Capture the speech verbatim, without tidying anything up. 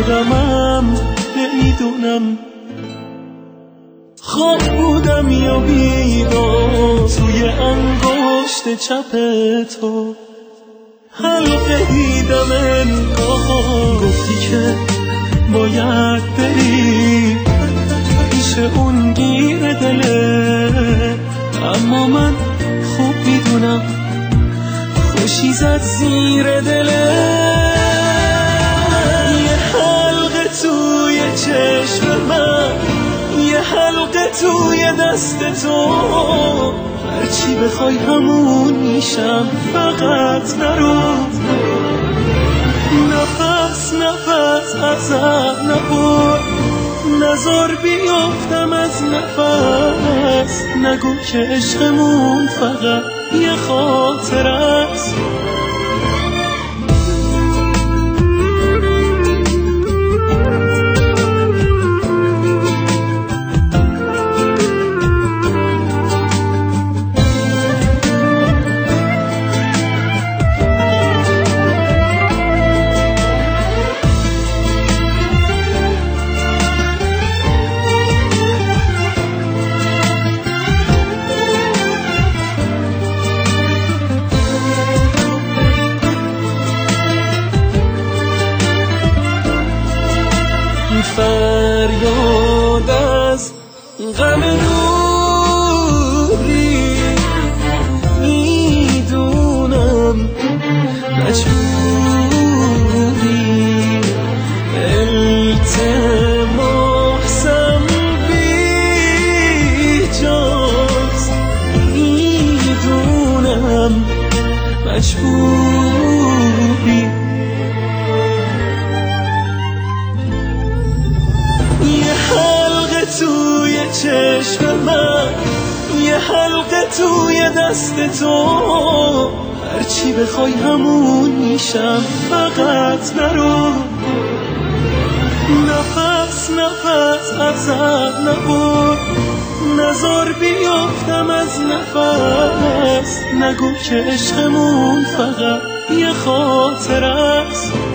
غمم نمیدونم خواب بودم یا بیدار توی انگشت چپ تو حلقه دیدم انگار گفتی که باید بری پیش اون گیر دله اما من خوب میدونم خوشی زد زیر دله یه حلقه توی چشم من یه حلقه توی دست تو هرچی بخوای همون میشم فقط نرو نفس نفس ازت نبر نزار بیافتم از نفس نگو که عشقمون فقط یه خاطر است فریاد از غم دوری میدونم مجبوری التماسم بیجاست میدونم مجبوری توی چشم من یه حلقه توی دست تو هرچی بخوای همون میشم فقط نرو نفس نفس ازت نبر نزار بیافتم از نفس نگو که عشقمون فقط یه خاطر است